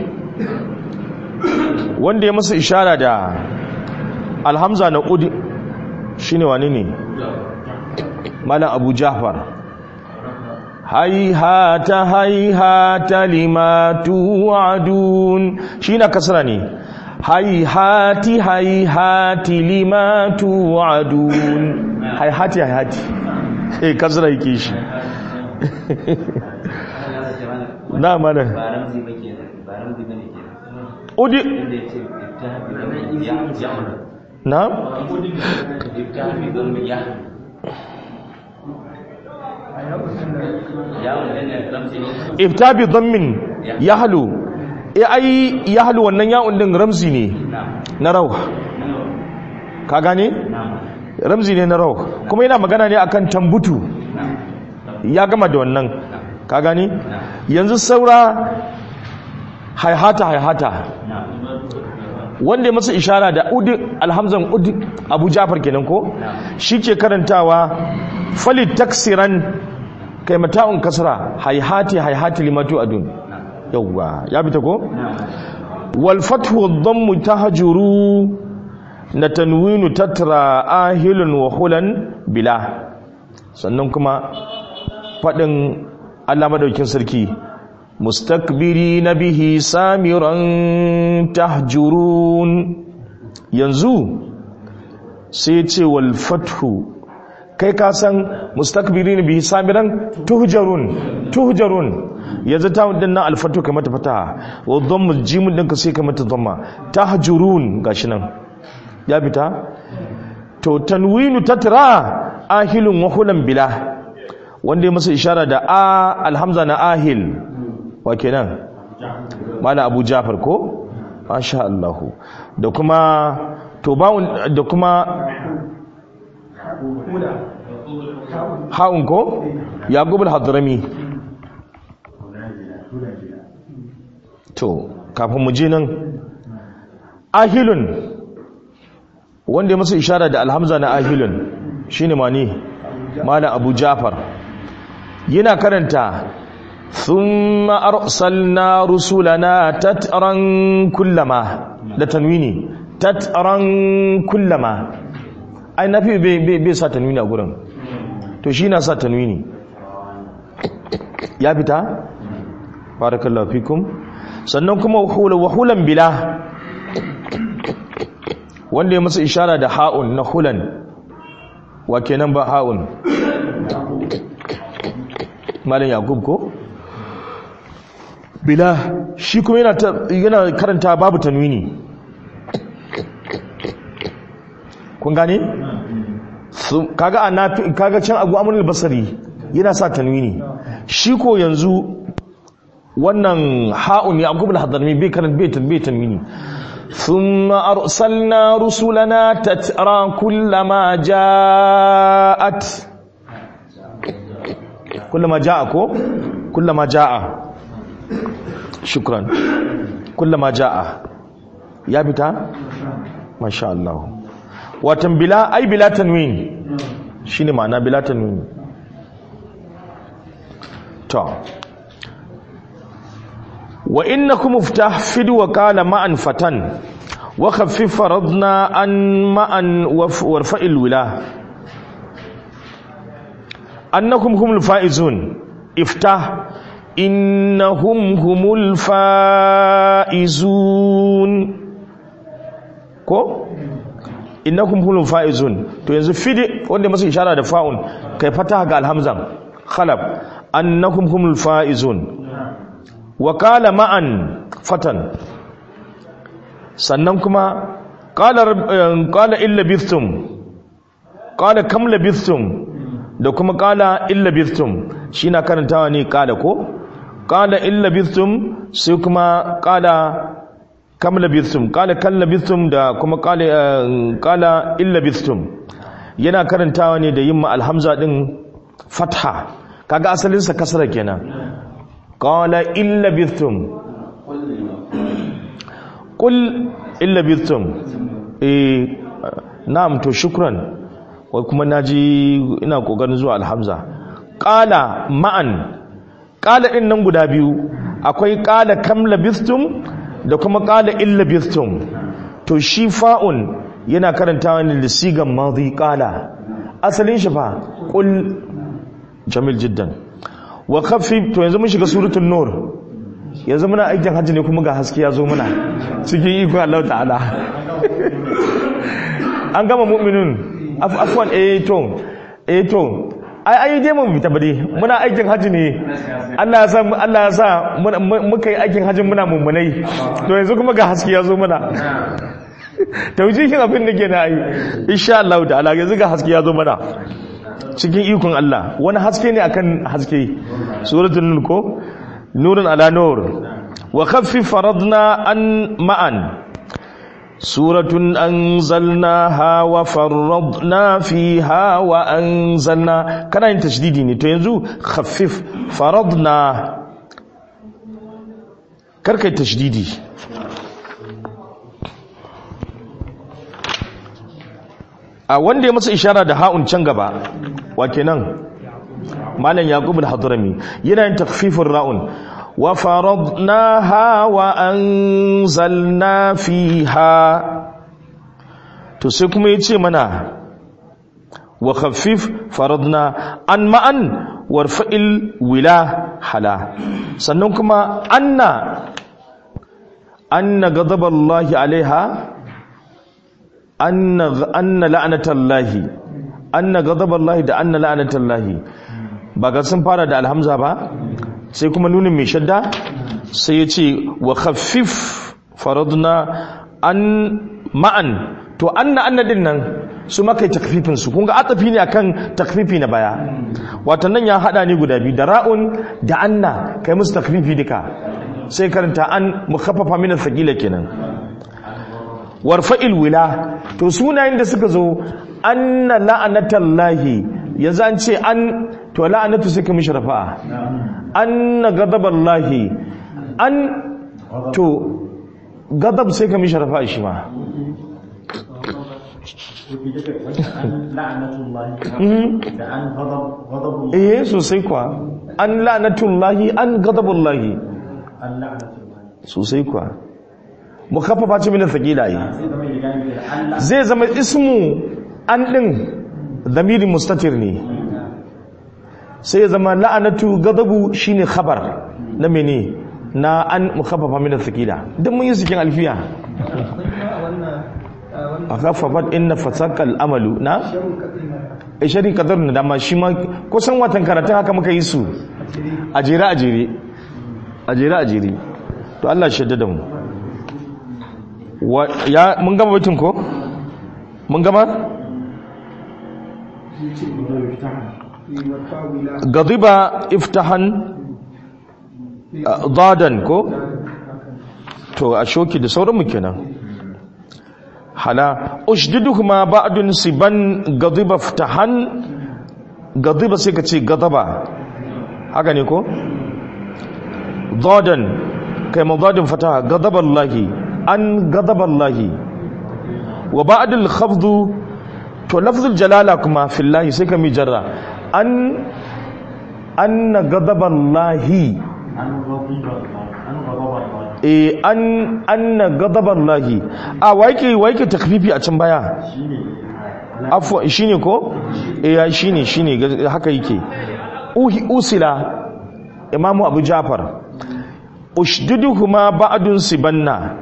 wanda ya masa ishara da alhamza na udi shine wani ne malam Abu Ja'far. haihata haihata lima tu'adun shine kasra ne haihati haihati lima tu'adun haihati haihati eh kasra yake shi na mana udi na ifta bi dhammin yahlu e ai yahlu wannan ya'un din ramzi ne na rauh ka gane ramzi ne na rauh kuma yana magana ne akan tambutu ya gama da wannan ka gane yanzu saura haihata haihata wanda ya masa ishara da udi alhamzan udi Abu Ja'far kenan ko shi ke karantawa falit taksiran kai mata'un kasra haihati haihati limatu adun yawwa ya bita ko wal fathu dhammu tahjuru na tanwinu tatra ahilun wa hulan bila. Sannan kuma fadin Allah madaukin sarki mustakbirina bihi samiran tahjurun yanzu sai ce wal fathu kai ka san mustakbirin bihi samiran tuhjarun tuhjarun yanzu ta din nan alfatu kai mata fataha wa dhammu jimun din ka sai kai mata dhamma tahjurun gashi nan ya bita. To tanwinu tatra ahilun wa hulan bila wanda ya masa ishara da a alhamza na ahil wa kenan mala Abu Ja'far ko masha Allah. Da kuma to bawun da kuma ha'un ko Yaqub al-Hadrami. To kafin mu je nan ahilun wanda ya masa ishara da alhamza na ahilun shine mani mala Abu Ja'far yana karanta thumma arsalna rusulana tatran kullama da tanwini tatran kullama ai nafi bai sa tanwini a gurin to shi na sa tanwini ya fita barakallahu fikum. Sannan kuma wahulan bila wanda ya masa ishara da ha'un na hulan wa kenan ba ha'un malam Yaqub ko bila shi kuma yana yana karanta babu tanwini kun gane kaga annafi kaga can Abu Amr al-Basri yana sa tanwini shi ko yanzu wannan ha'un ya Yaqub al-Hadrami bai karanta bai tanwini tanwini thumma arsalna rusulana tatra kullama ja'at kullama ja'a ko kullama ja'a shukran kullama ja'a ya fita masha Allah watan bila ai bila tanwin shine ma'ana bila tanwin to wa innakum iftah fid wa qala ma'an fatan wa khaffif faradna an ma'an warfa'il wila annakum humul faizun iftah innahum humul faizun ko innahum humul faizun to yanzu fidi wanda masa ishara da fa'un kai fataha ga alhamzan khalab annahum humul faizun wa qala ma'an fatan sannan kuma qala qala illa bithum qala kam labithum da kuma qala illa bithum shi na karantawa ne qala ko qala illa bithum sai kuma qala kam labithum qala kal labithum da kuma qala qala illa bithum yana karantawa ne da yin ma alhamza din fatha kaga asalin sa kasra kenan qala illa bithum qul illa bithum eh na'am to shukran wai kuma naji ina kokarin zuwa alhamza qala ma'an qala din nan guda biyu akwai qala kam labithum da kuma qala illa bithum to shi fa'un yana karantawa ne da sigan madhi qala asalin shi fa qul jamil jiddan wa khaffif to yanzu mun shiga suratul nur yanzu muna aikin hajji ne kuma ga haske ya zo muna cikin iko Allah ta'ala an gama mu'minun afwan eh to eh to ai ai dai mun fita bade muna aikin hajji ne Allah ya sa Allah ya sa muka yi aikin hajjin muna mummunai to yanzu kuma ga haske ya zo muna taujihin abin da ke na yi insha Allah ta'ala yanzu ga haske ya zo mana cikin ikon Allah wani haske ne akan haske suratul nur ko nurun ala nur wa khaffif faradna an ma'an suratun anzalnaha wa faradna fiha wa anzalna kana yin tashdidi ne to yanzu khaffif faradna karkai tashdidi a wanda ya masa ishara da ha'un can gaba wa kenan malam yaqub al-hadrami yana yin takfifin ra'un wa faradnaha wa anzalna fiha to sai kuma yace mana wa khaffif faradna an ma'an warfa'il wila hala sannan kuma anna anna ghadaballahi alaiha anna anna la'natallahi anna ghadaballahi da anna la'natallahi ba ga sun fara da alhamza ba sai kuma nunin mai shadda sai ya ce wa khaffif faradna an ma'an to anna anna din nan su maka takfifin su kun ga atafi ne akan takfifi na baya wato nan ya hada ne guda biyu da ra'un da anna kai musu takfifi duka sai karanta an mukhaffafa min al-thaqila kenan warfa'il wila to sunayen da suka zo anna la'anatallahi yanzu an ce an to la'anatu sai ka mishi rafa'a anna ghadaballahi an to ghadab sai ka mishi rafa'a shi ma eh sosai kuwa an la'anatullahi an ghadabullahi sosai kuwa mukaffafa ce min thaqila yi zai zama ismu an din dhamiri mustatir ne sai ya zama la'anatu ghadabu shine khabar na mene na an mukaffafa min thaqila dan mun yi cikin alfiya akhaffafat inna fasaqal amalu na ishari kadar na dama shi ma kusan watan karatun haka muka yi su a jere a jere a jere a jere to Allah shi shaddada mu ya mun gama baitin ko mun gama gadiba iftahan dadan ko to a shoki da sauran mu kenan hala ushdiduhuma ba'dun siban gadiba iftahan gadiba sai ka ce gadaba haka ne ko dadan kai madadin fataha ghadaballahi an ghadaballahi wa ba'd al-khafd to lafzul jalala kuma fillahi sai ka mi jarra an anna ghadaballahi eh an anna ghadaballahi a waike waike takfifi a can baya afwa shine ko eh shine shine haka yake uhi usila imamu abu jafar ushduduhuma ba'dun sibanna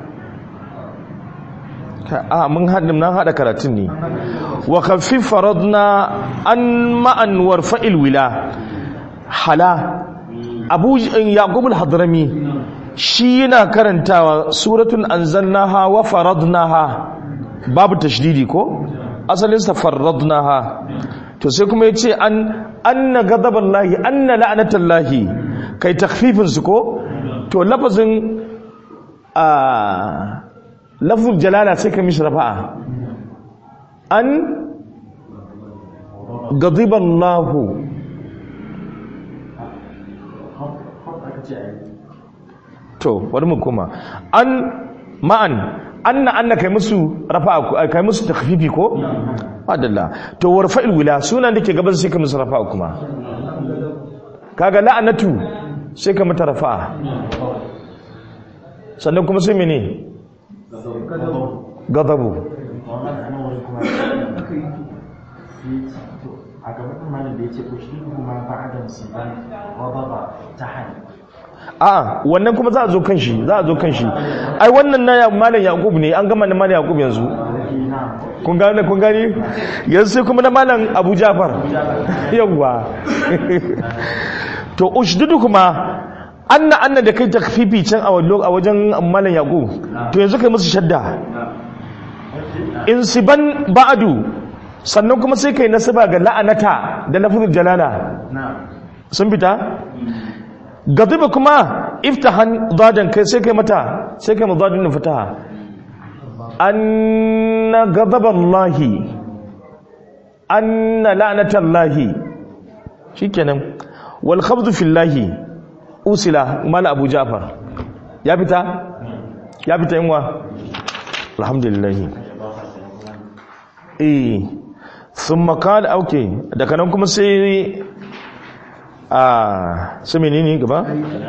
a mun hadin nan hada karatun ne wa khaffif faradna an ma'an warfa'il wila hala abu yaqub al-hadrami shi yana karantawa suratun anzalnaha wa faradnaha babu tashdidi ko asalin sa faradnaha to sai kuma yace an anna ghadaballahi anna la'natallahi kai takhfifin su ko to lafazin a lafzul jalala sai ka mishi rafa'a an ghadiballahu to bari mu kuma an ma'an anna anna kai musu rafa'a kai musu takhfifi ko adalla to warfa'il wila sunan dake gaban sai ka musu rafa'a kuma kaga la'anatu sai ka mata rafa'a sannan kuma sai mene gadabu a gaban malam da yace kushi kuma ba'da musiban ghadaba tahan a wannan kuma za a zo kan shi za a zo kan shi ai wannan na malam yaqub ne an gama na malam yaqub yanzu kun gane kun gane yanzu sai kuma na malam abu jafar yawa to ushdudu kuma anna anna da kai takfifi can a wajen malam yaqub to yanzu kai musu shadda insiban ba'du sannan kuma sai kai nasaba ga la'anata da lafzul jalala sun fita gadiba kuma iftahan dadan kai sai kai mata sai kai madadin fataha anna ghadaballahi anna la'natallahi shikenan wal khabdu fillahi usila mal abu jafar ya fita ya fita yanwa alhamdulillah eh thumma qala okay daga nan kuma sai a su menene gaba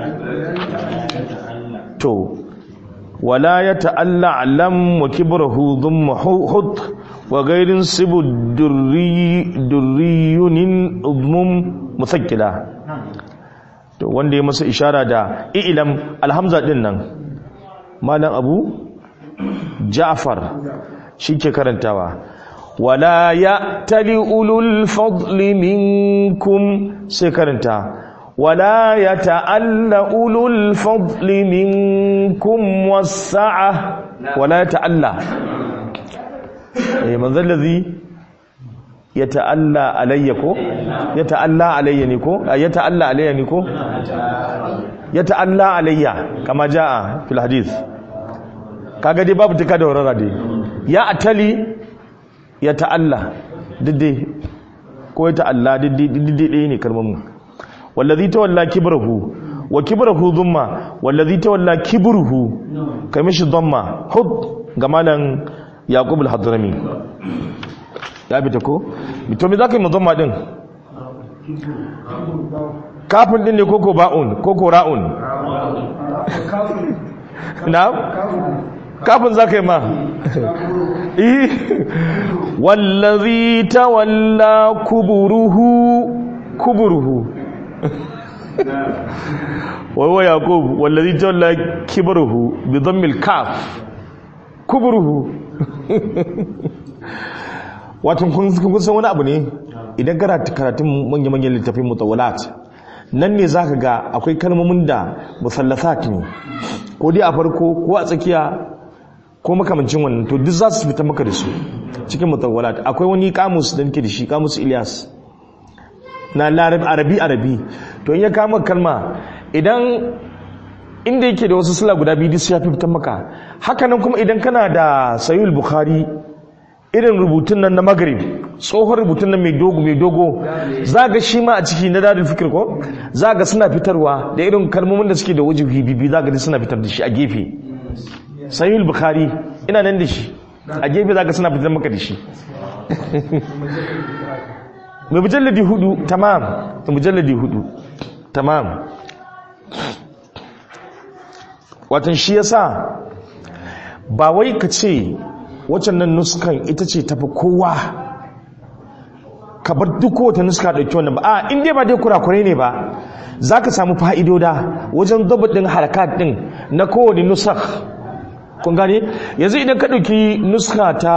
to wala ya ta'alla lam wa kibrahu dhumma hud wa ghayrin sibu durri durriyunin udmum musakkila to wanda ya masa ishara da ilam alhamza din nan malam abu ja'far shike karantawa wala ya'tali ulul fadli minkum sai karanta wala yata'alla ulul fadli minkum was-sa'a wala yata'alla eh manzal ladhi yata'alla alayya ko yata'alla alayya ne ko yata'alla alayya ne ko yata'alla alayya kama jaa fil hadith kaga dai babu tuka da warara dai ya atali ya ta'alla diddai ko ya ta'alla diddai ɗaya ne kalmamu wallazi tawalla kibrahu wa kibrahu dhumma wallazi tawalla kibruhu kai mishi dhamma hud ga malan yaqub al-hadrami ya bi ta ko to me zaka yi dhamma din kafin din ne koko ba'un koko ra'un na'am kafin za ka yi ma wallazi tawalla kuburuhu kuburuhu wawa yaqub wallazi tawalla kiburuhu bi dhammil kaf kuburuhu wato kun san wani abu ne idan karatu karatun manya-manyan littafin mutawalat nan ne zaka ga akwai kalmomin da musallasat ne ko dai a farko ko a tsakiya ko makamancin wannan to duk za su fita maka da su cikin mutawalat akwai wani kamus da nake da shi kamus Ilyas na larab arabi arabi to in ya kama kalma idan inda yake da wasu sula guda biyu duk ya fi fitan maka haka nan kuma idan kana da sahih bukhari irin rubutun nan na magrib tsohon rubutun nan mai dogo mai dogo za ga shi ma a ciki na dadin fikir ko za ga suna fitarwa da irin kalmomin da suke da wajibi bibi za ga suna fitar da shi a gefe sahih bukhari ina nan da shi a gefe za ga suna fitar maka da shi mai mujalladi hudu tamam mujalladi hudu tamam watan shi yasa ba wai ka ce waccan nan nuskan ita ce tafi kowa ka bar duk wata nuska ɗauki wannan ba a inda ba dai kurakurai ne ba za ka samu fa'idoda wajen dabaɗin harakat ɗin na kowane nusak kun gane yanzu idan ka ɗauki nuska ta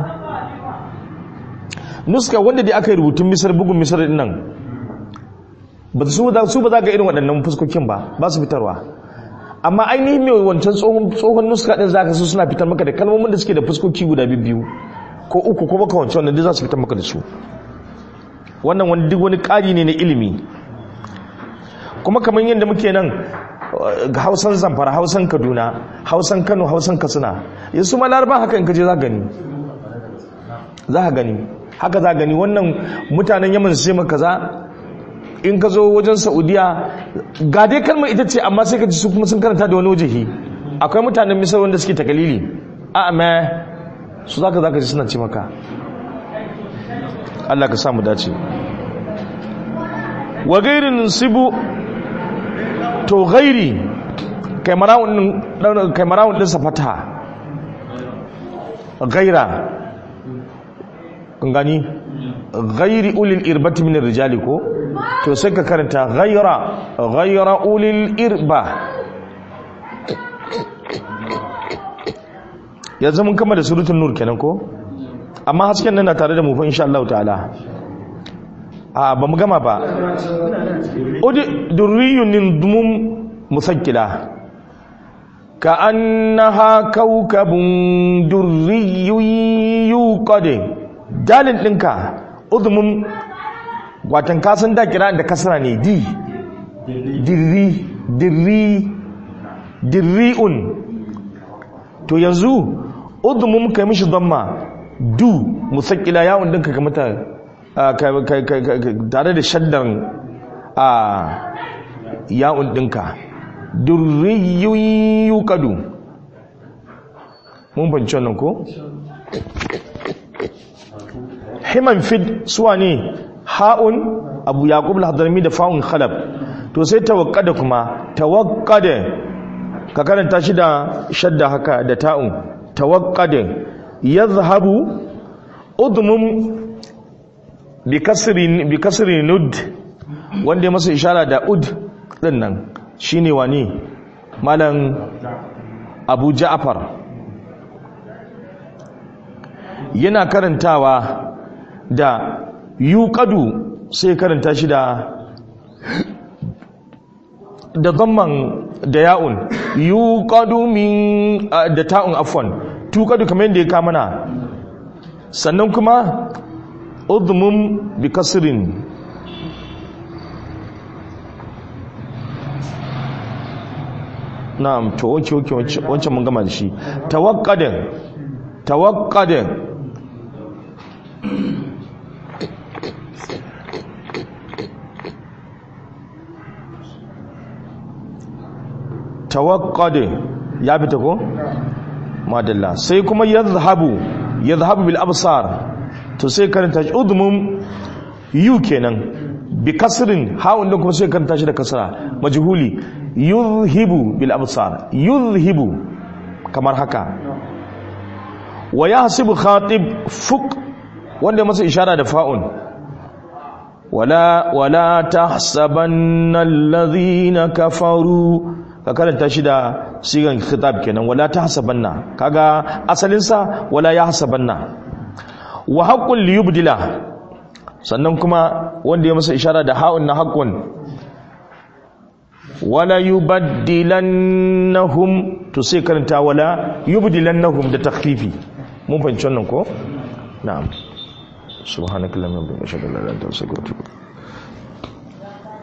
nuska wanda dai aka yi rubutun misar bugun misar ɗin nan su ba za ga irin waɗannan fuskokin ba ba su fitarwa amma ainihin mai wancan tsohon nuska ɗin za ka su suna fitar maka da kalmomin da suke da fuskoki guda biyu ko uku ko baka wancan wanda za su fitar maka da su wannan wani duk wani ƙari ne na ilimi kuma kamar yadda muke nan hausan zamfara hausan kaduna hausan kano hausan katsina yanzu ma laraba haka in kaje za gani za ka gani haka za gani wannan mutanen yaman su ce maka za in ka zo wajen saudiya ga dai kalmar ita ce amma sai ka ji su kuma sun karanta da wani wajehi akwai mutanen misar wanda suke takalili a amma su zaka zaka ji suna ce maka Allah ka samu dace wa gairin sibu to gairi kai marawun kai marawun din sa fata gaira kun gani gairi ulil irbati min rijali ko to sai ka karanta ghaira ghaira ulil irba yanzu mun kama da surutun nur kenan ko amma hasken nan na tare da mu fa insha Allah ta'ala a ba mu gama ba udi durriyun dumum musakkila ka annaha kawkabun durriyyun yuqad dalil dinka udmum watan kasan da kira da kasra ne di dirri dirri dirriun to yanzu udmum kai mishi damma du musakkila yawon dinka ka mata tare da shaddan a yawon dinka durriyun yuqadu mun banci wannan ko himan fid suwa ne ha'un abu yaqub al-hadrami da fa'un khalab to sai tawakkada kuma tawakkada ka karanta shi da shadda haka da ta'un tawakkada yadhhabu udmum bi kasri bi kasri nud wanda ya masa ishara da ud din nan shine wani malam abu ja'far yana karantawa da yuqadu sai karanta shi da da dhamman da ya'un yuqadu min da ta'un afwan tuqadu kamar yadda ya ka mana sannan kuma udmum bi kasrin na'am to oke oke wancan mun gama da shi tawaqqada tawaqqada tawaqqada ya fita ko madalla sai kuma yadhhabu yadhhabu bil absar to sai karanta shi udmum yu kenan bi kasrin ha'un din kuma sai karanta shi da kasra majhuli yuzhibu bil absar yuzhibu kamar haka wa yahsibu khatib fuq wanda masa ishara da fa'un wala wala tahsabanna alladhina kafaru ka karanta shi da sigan khitab kenan wala tahsabanna kaga asalin sa wala yahsabanna wa haqqul liyubdila sannan kuma wanda ya masa ishara da ha'un na haqqun wala yubaddilannahum to sai karanta wala yubdilannahum da takhfifi mun fahimci wannan ko na'am subhanakallahumma wa bihamdika ashhadu an la ilaha illa anta astaghfiruka wa atubu